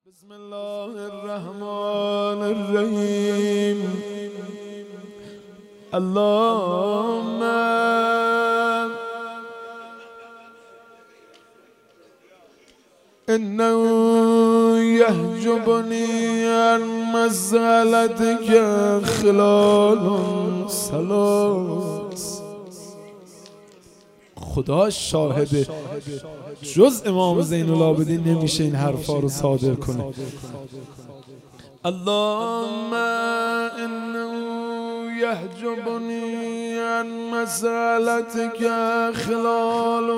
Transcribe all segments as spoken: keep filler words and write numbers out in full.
بسم الله الرحمن الرحیم. اللهم انه یحجبنی عن مسألتک خلال ثلاث. خدا شاهده جز امام زین العابدین نمیشه این حرفا رو صادر کنه. اللهم انه یحجبنی عن مسألتک خلال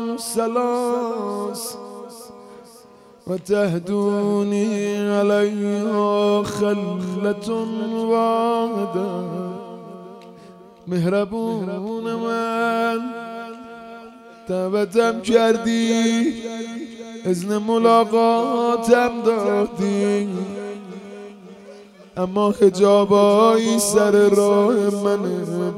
ثلاث و تهدونی علیها خلة واحده. مهربون من دعوتم کردی، اذن ملاقاتم دادی، اما حجابایی سر راه منه،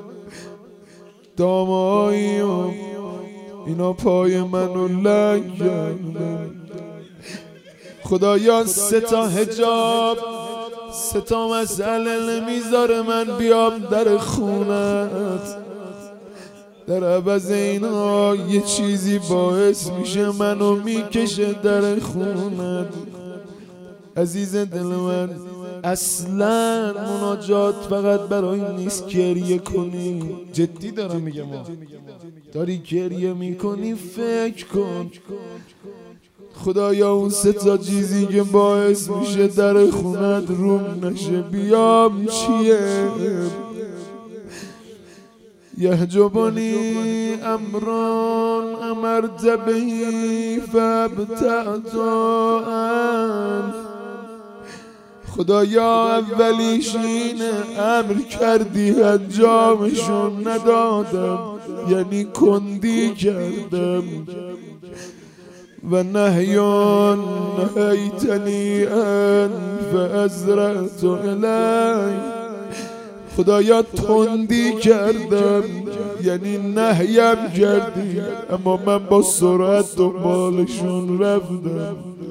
دامایی و اینا پای منو لنگ کردن. خدایا سه تا حجاب، سه تا مسئله نمیذاره من بیام در خونت. در عوض اینا یه چیزی باعث میشه منو میکشه در خونت. عزیز دل من، اصلا مناجات فقط برای نیست گریه کنی. جدی دارم میگم، داری گریه میکنی فکر کن خدایا اون سه تا چیزی که باعث میشه در خونت روم نشه بیام چیه؟ یحجبنی امران امرت بهی فابتعت عنه. خدایا اولیش اینه، امر کردی انجامشون ندادم، یعنی کندی کردم. و نهیان نهیتنی ان فازرعت الیک. خدایا تندی کردم، یعنی نهیم کردی، اما من با سرعت دنبالشون رفتم.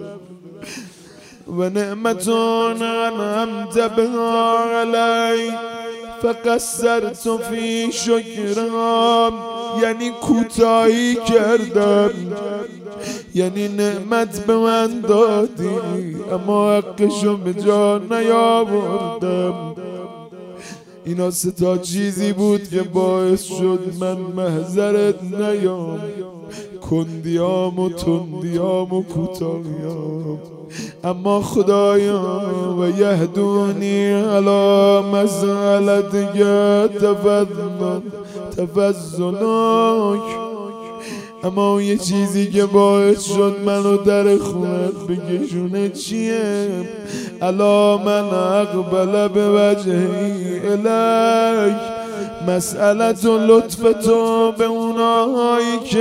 و نعمتون انعمت بها علی فقصرت فی شکرها. یعنی کوتاهی کردم، یعنی نعمت به من دادی اما حقشو به جا نیاوردم. اینا سه تا چیزی بود که باعث شد من محضرت نیام، کندیام و تندیام و کوتاهیام. اما خدایا و یهدونی علی مسألتک تفضل تفضلک. اما یه چیزی که باعث شد منو در خونت بکشونه چیه؟ الا من اقبل به وجهی الیک. مسئلت و لطف تو به اونایی که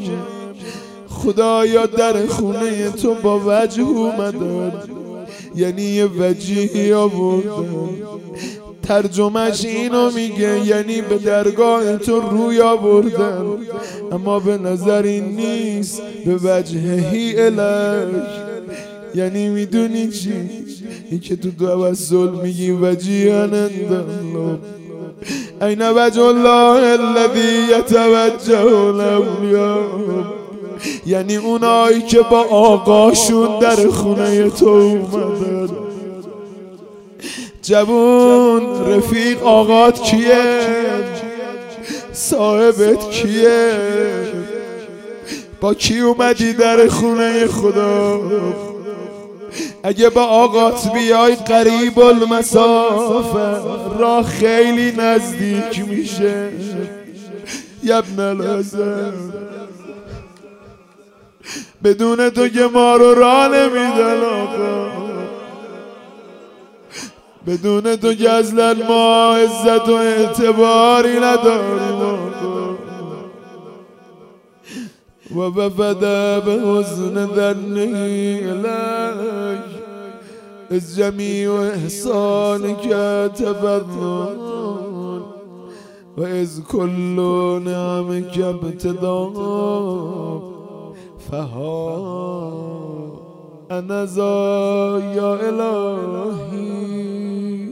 خدایا در خونه تو با وجه اومدن، یعنی یه وجهی آوردن. ترجمهش اینو میگه یعنی به درگاه تو روی آوردن، اما به نظر این نیست، به وجهی الیک. یعنی میدونی چی؟ این که تو توسل میگی وجیها عند الله. این وجه الله الذی یتوجه الاولیاء. یعنی اونایی که با آقاشون در خونه تو اومدن. جوون رفیق آقات کیه؟ صاحبت کیه؟ با کی اومدی در خونه خدا؟ اگه با آقات بیای قریب المسافه، راه خیلی نزدیک میشه. یبن الحسن، بدون تو که ما رو راه نمیدن آقا، بدون تو که اصلا ما عزت و اعتباری نداریم. و وفده به حسن ظنی الیک از جمیع احسانک تفضل و از کل نعمک ابتدا فها انا ذا یا الهی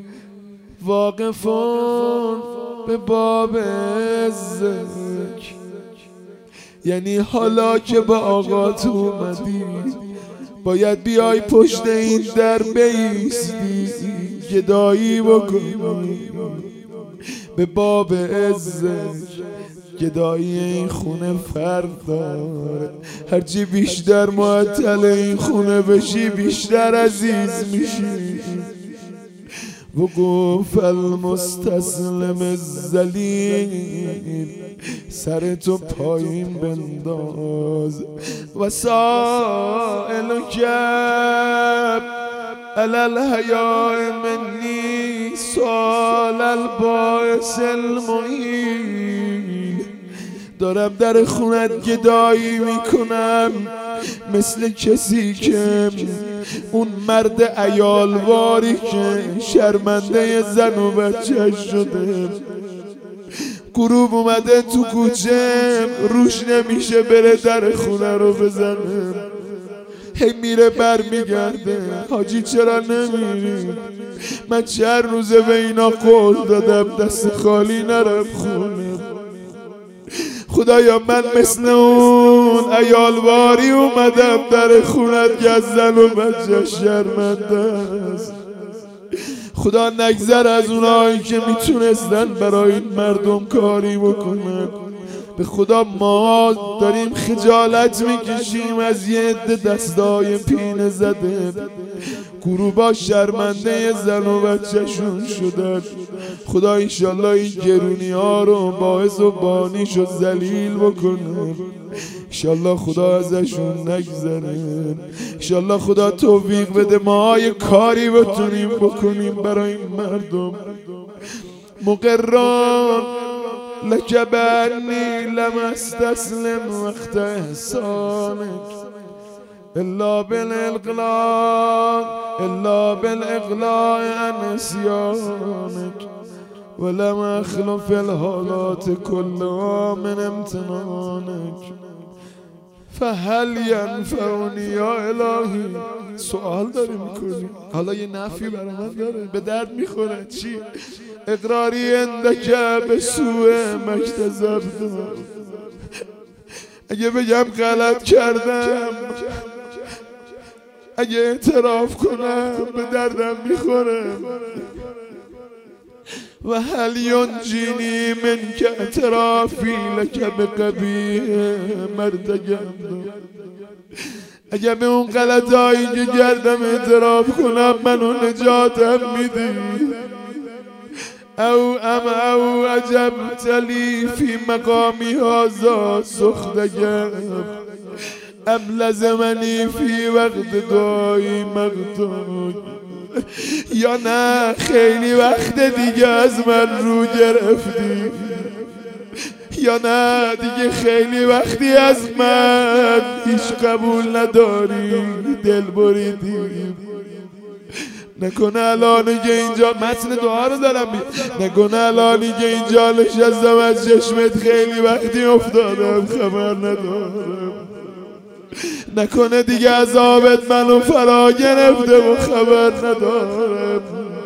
واقفون به باب عزک، یعنی حالا که با آقا تو اومدی باید بیای پشت این در بیستی، گدایی بکنی به باب عزک. گدایی این خونه فرق داره، هرچی بیشتر معطل این خونه بشی بیشتر عزیز میشی. وقوف المستسلم الذلیل، سر تو پایین بنداز. وسائل کب علی الحیاء منی سال الباعث المعین. دارم در خونت گدایی میکنم مثل کسی که اون مرد عیالواری که شرمنده زن و بچه شده، غروب اومده تو کوچه روش نمیشه بره در خونه رو بزنه، هی میره بر میگرده. حاجی چرا نمیری؟ من چند روزه به اینا قول دادم دست خالی نرم خونه. خدایا من مثل اون عیالواری اومدم در خونت که از زن و بچه شرمنده است. خدا نگذر از اونایی که میتونستن برای این مردم کاری بکنن. به خدا ما داریم خجالت میکشیم از یه عده دستای پینه زده، گروبا شرمنده زن و بچه شون شدن. خدا انشالله این گرونی ها رو باعث و بانیش و ذلیل بکنه، انشالله خدا ازشون نگذره، انشالله خدا توفیق بده ما یه کاری بتونیم بکنیم برای این مردم. مقران لک بانی لم استسلم وقت احسانک الا بالاقلاع الا بالاقلاع عن نسیانک ولم اخلو فی الحالات كلها من امتنانک فهل ینفعنی یا الهی. سوال داری میکنی، حالا یه نفی برای من داره، به درد میخوره. چی؟ اقراری اندک به سوء مکتسبتم. اگه بگم غلط کردم، اگه اعتراف کنم به دردم میخوره. و هل ینجینی من که اعترافی لک بقبیح مرتکبت. اگه به اون غلطایی که کردم اعتراف کنم منو نجاتم میدی. او ام او عجبت لی فی مقامی هذا سختگم ام لزمنی فی وقت دعایی مقتول. یا نه خیلی وقت دیگه از من رو گرفتی، یا نه دیگه خیلی وقتی از من هیچ قبول نداری، دل بریدی. نکنه الانی که اینجا متن دعا رو دارم بید. نکنه الانی که اینجا نشستم از چشمت خیلی وقتی افتادم خبر ندارم. نکنه دیگه عذابت منو فرا گرفته و خبر ندارم.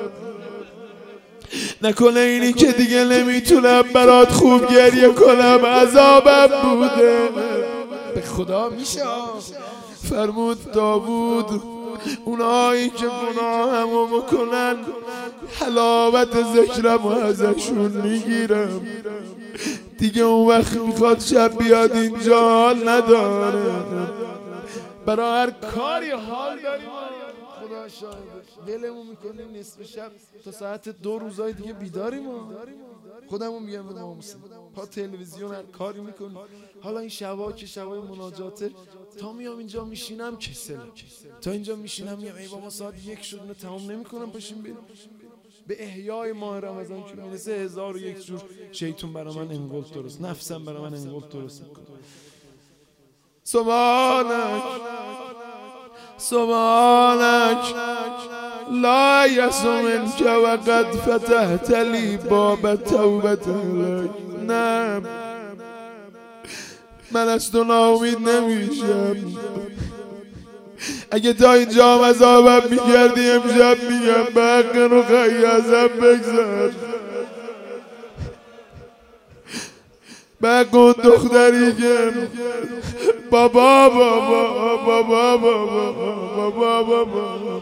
نکنه اینی که دیگه نمیتونم برات خوب گریه کنم عذابم بوده. به خدا میشه. فرمود داوود اونایی که گناهمو بکنن حلاوت ذکرم و ازشون میگیرم. دیگه اون وقت میخواد شب بیاد اینجا حال نداره. برای هر کاری حال داریم. خدا شاهده ولمون میکنیم نصف شب تا ساعت دو روزای دیگه بیداریم. خودمون میگم به ناموسم پا تلویزیون هر کاری میکنیم. حالا این شبا که شبای مناجاته تا میام اینجا میشینم کسل، تا اینجا میشینم میگم ای بابا ساعت یک شد نه تمام نمیکنم پاشیم بریم. به احیای ماه رمضان که میرسه هزار و یک جور شیطون برای من انگلت درست، نفسم برای من انگلت درست میکنه. سبحانک سبحانک لا یسمنک و قد فتحت لی باب توبت لک. نه من از تو ناامید نمیشم. اگه تا اینجا هم عذابم میکردی امشب میگم به حق رقیه ازم بگذر، به حق اون دختری که بابا بابا بابا بابا بابا بابا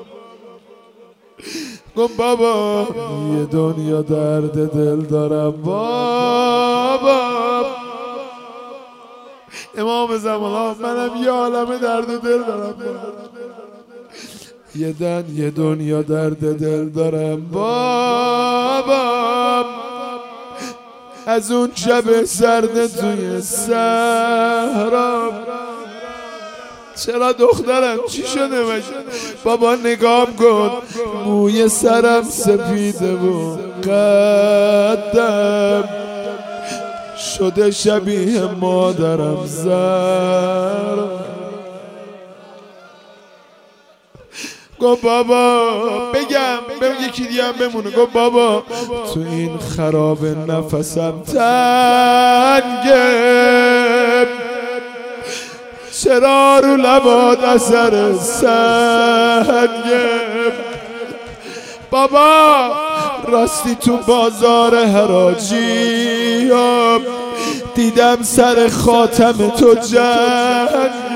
گفت بابا یه دنیا درد دل دارم بابا. امام زمان منم یه عالم درد دل دارم یه دن یه دنیا درد دل دارم بابا. از اون شب سرد توی صحرا چرا دخترم چی شده باشه؟ بابا نگام کن موی سرم سپیده و قدم شده شبیه مادرم زهرا. گفت بابا بگم بگم یکی دیگه هم بمونه. گفت بابا تو این خراب نفسم تنگه چرا رو لبات اثر سنگه. بابا راستی تو بازار حراجی دیدم سر خاتم تو جنگه.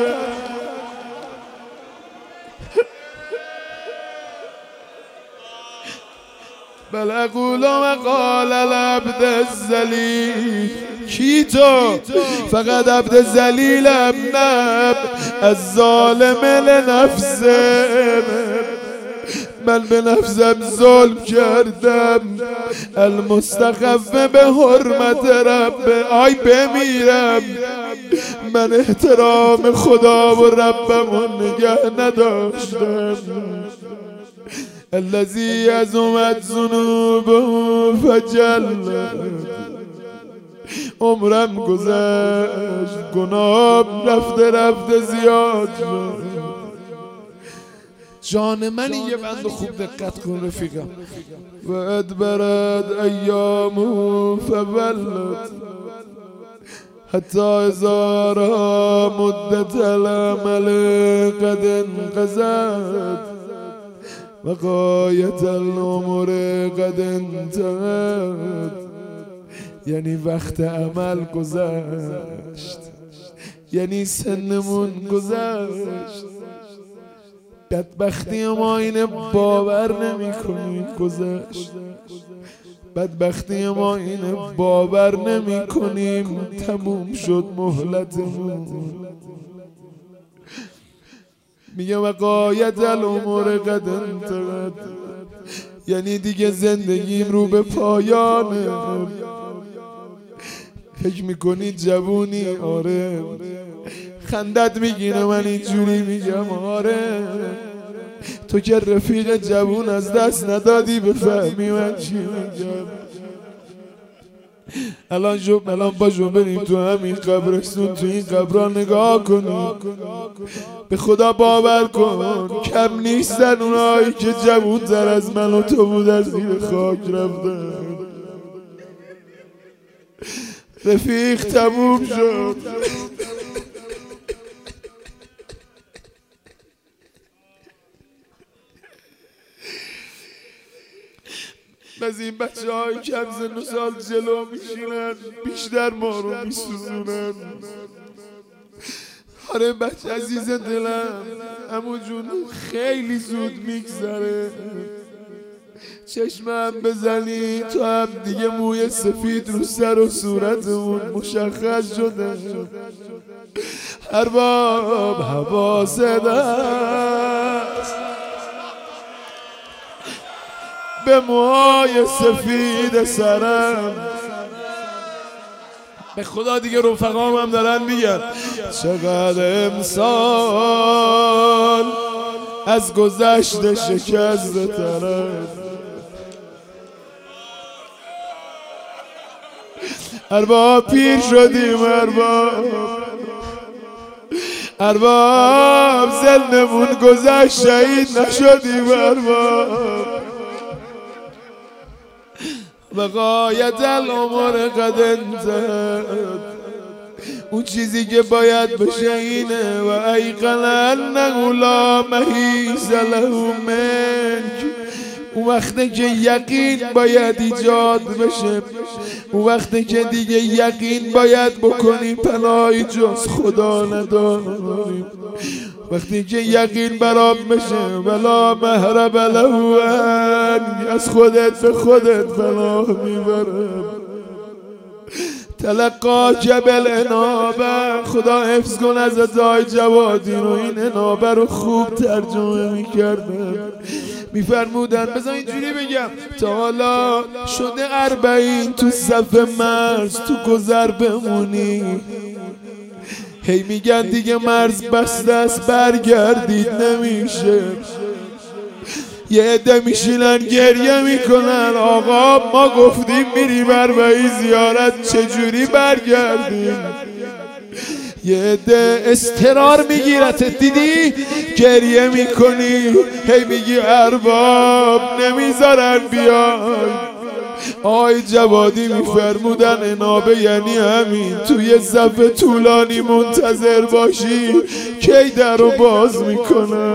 بل اقول مقال العبد الذلیل کی تو فقط عبد ذلیلم نب از ظالم لنفسه من به نفسم ظلم کردم المستخف به حرمت رب آی بمیرم من احترام خدا و ربمو نگه نداشتم. الذی عظمت ذنوبه فجلت عمرم گذشت گناه رفته رفته زیاد شد. جان من یه بند خوب دقت کن رفیقم. و ادبرت ایامو فولت حتی ازار مدت العمل قد انقضت و غایت الامور قد انتهت. یعنی وقت عمل گذشت یعنی سنمون گذشت. بدبختی ما اینه باور نمی کنیم گذشت. بدبختی ما اینه باور نمی کنیم تموم شد مهلتمون. میگه و غایت الامور قد انتهت یعنی دیگه زندگیم رو به پایانه. فکر میکنی جوونی؟ آره. خندت میگیره من اینجوری میگم آره. تو که رفیق جوون از دست ندادی بفهمی من چی میگم. الان جب الان باشو بریم تو همین قبرستون تو این قبرا نگاه کنیم. به خدا باور کن کم نیستن اونایی که جوون تر از من و تو بود از زیر خاک رفتن. رفیق تموم شد. از این بچه های کم سن و سال جلو میشینن بیشتر ما رو میسوزونن. آره بچه عزیز دلم عمو جون خیلی زود میگذره. چشمم بزنی تو هم دیگه موی سفید رو سر و صورتمون مشخص شده. ارباب حواست است به موهای سفید سرم. به خدا دیگه رفقام هم دارن میگن چقدر امسال از گذشته شکست طرف. ارباب پیر شدیم ارباب ارباب زلمون گذشت شهید نشدیم ارباب. و غایت الامور قد انتهت اون چیزی که باید بشه اینه و ایقن انه لا محیص له منک. اون وقتی که یقین باید ایجاد بشه، اون وقتی که دیگه یقین باید بکنیم پناهی جز خدا نداریم، وقتی که یقین برام بشه ولا مهرب له عنک، از خودت به خودت پناه میبرم. تلقا جبل انابه، خدا حفظ کن از ازای جوادی رو این انابه رو خوب ترجمه میکردن، میفرمودن بذار اینجوری بگم تا حالا شده اربعین تو صف مرز تو گذر بمونی، هی میگن دیگه مرز بسته است برگردید نمیشه، یه عده میشینن گریه میکنن آقا ما گفتیم میریم اربعین زیارت چجوری برگردیم، یه عده استرار میگیرت دیدی گریه میکنی، هی میگی ارباب نمیذارن بیای. آی جوادی میفرمودن انابه یعنی همین، توی صف طولانی منتظر باشی کی در رو باز میکنن.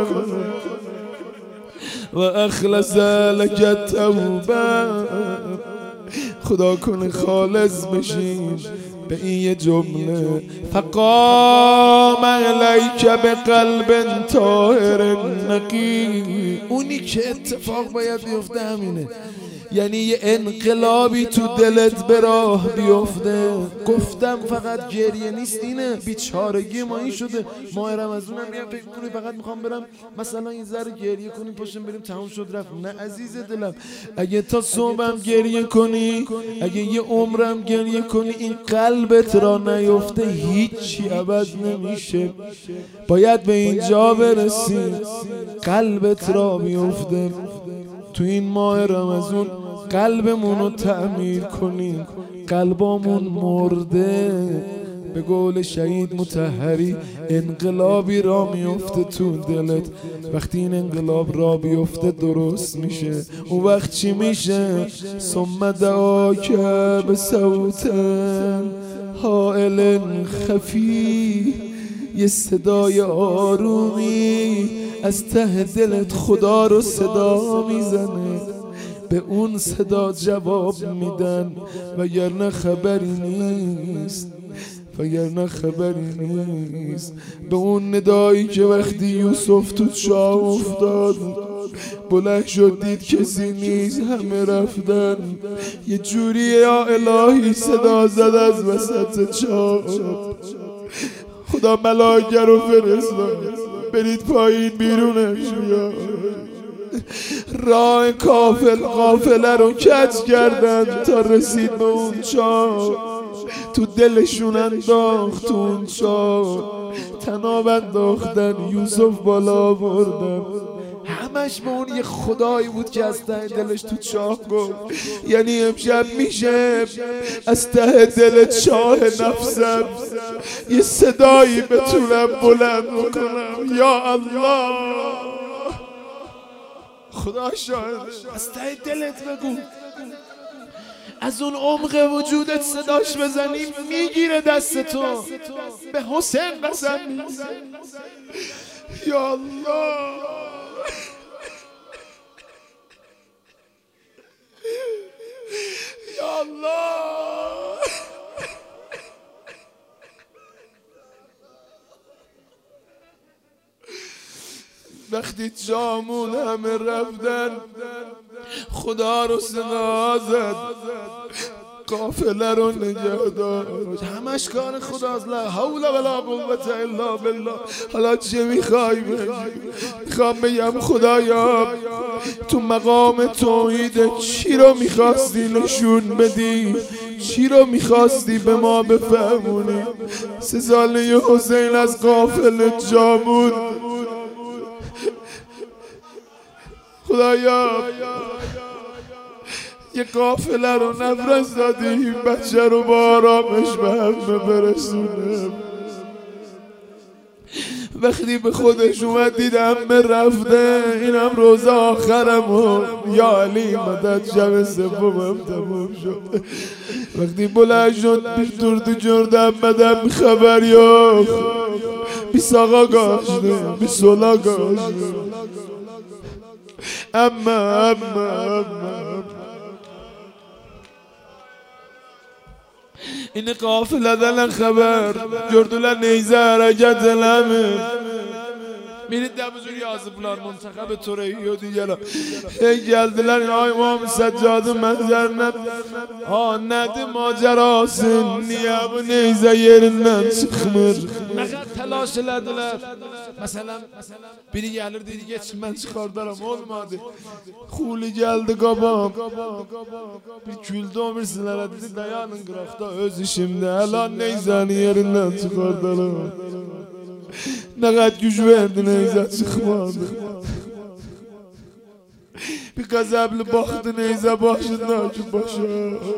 و اخلص لک التوبه، خدا کنه خالص بشین به این یه جمله. فقام علیک بقلب طاهر نقی، اونی که اتفاق باید بیفته همینه، یعنی یه انقلابی تو دلت به راه بیفته. گفتم فقط گریه نیست اینه، بیچارگی ما این شده. ماه رمضان هم میام فکر کنی فقط میخوام برم مثلا این ذره گریه کنیم پاشم بریم تموم شد رفت. نه عزیز دلم، اگه تا صبحم گریه کنی، اگه یه عمرم گریه کنی، این قلبت را نیفته هیچی عوض نمیشه. باید به اینجا برسی قلبت را بیفته. تو این ماه رمضان قلبمون رو تعمیر کنیم، قلبامون مرده. به قول شهید مطهری انقلابی را میفته تو دلت، وقتی این انقلاب را بیفته درست میشه. اون وقت چی میشه؟ ثم دعاک به صوت حائل خفی، یه صدای آرومی از ته دلت خدا رو صدا میزنه، به اون صدا جواب میدن. وگرنه خبری نیست، وگرنه خبری نیست. به اون ندایی که وقتی یوسف تو چاه افتاد بلند شد دید کسی نیست، همه رفتن، یه جوری یا الهی صدا زد از وسط چاه، خدا ملائکه رو فرستاد برید پایین بیرونش بیار. راه کافل قافله رو کج کردن تا رسید به اون چاه، تو دلشون انداخت تو اون چاه، تناب انداختن یوسف بالا بردن. همش به اون یه خدایی بود که از ته دلش تو چاه گفت. یعنی امشب میشه از ته دل چاه نفسم یه صدایی بتونم بلند بکنم، یا الله خدا شاهد، از ته دلت بگو، از اون عمق وجودت صداش بزنی میگیره دست تو. به حسین قسم یا الله یا الله. وقتی جامون همه رفتن خدا رو صدا زد، قافله رو نگه داشت. همش کار خداست، لا حول ولا قوة الا بالله. حالا چه میخوای بگی؟ میخوام بگم خدایا تو مقام توحید چی رو میخواستی نشون بدی؟ چی رو میخواستی به ما بفهمونی؟ سه ساله حسین از قافله جامون، خدایا یه قافله رو نفرستادی این بچه رو با آرامش به همه برسونه. وقتی به خودش اومد دیدم به رفته اینم روز آخرم و یا علی مدد شب سومم تموم شد. وقتی بلند شد پیش درد جردم بدم خبر یا بی ساقا گاشته بی سولا گاشته اما اما اما این قافله دلن خبر جردولا نیزه حرکت لمه میرید دمزوری آزبلار منتخب توریی و دیگران ای geldiler ay imam سجاد منظر ند ha nedir macerası niye bu neyze yerinden çıkmır ne kadar telaş elediler mesela biri gelir dedi geçin ben çıkardarım olmadı Huli geldi qabam bir güldü ömürsünler dedi dayanın qıraqda öz işimde helan neyzeni yerinden çıkardarım ne kadar güç verdi neyze çıkmadı bir gazablı baktı neyze başından ki başa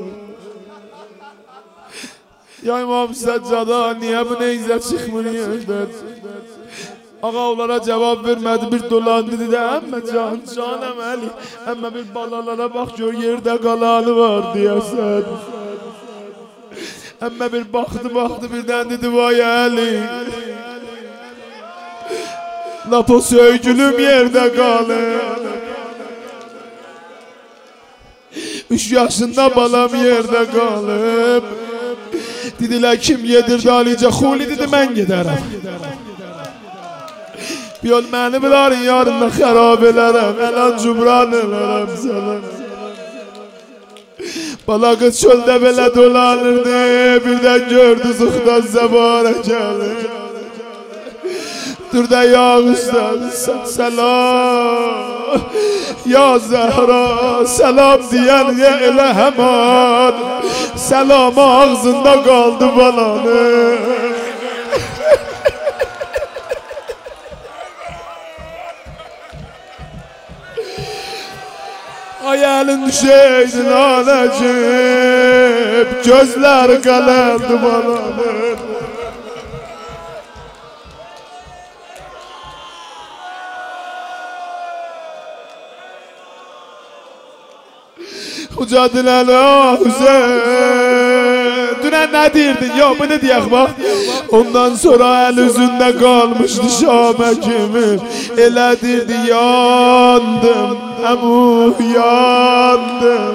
ya İmam Seccada niye bu neyze çıkmıyor yerden Ağa onlara cevap vermedi bir dolandı dedi emme can canım Ali emme bir balalara bak gör yerde kalanı var diyesen emme bir baktı baktı birden dedi vay Ali Napo söygülüm yerde kalır Üç yaşında balam yerde kalıp Dediler kim yedirdi Alice Huli dedi ben giderim Bir yol beni bilerin yarın xarab elerem Elan cumran elerem sana Bala kız çölde böyle dolanırdı Birden gördü zuhdan zebara gelir Dur da yağıştan selam Ya Zehra selam diyen ye ele hemen Selam ağzında kaldı balanı Hayalin düşeydin anacığım Gözler kalandı balanı Mücadele Hüseyin Dünen ne dirdin ya bu ne diyek bak Ondan sonra el üzünde kalmıştı Şam hekimi Ele dirdi yandım Emu yandım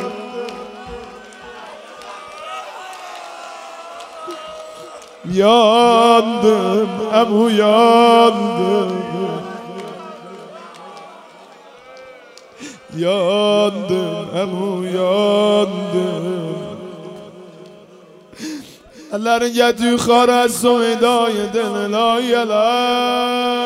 Yandım Emu yandım Yandım, emu yandım Ellerin get yukarı soydayı denilen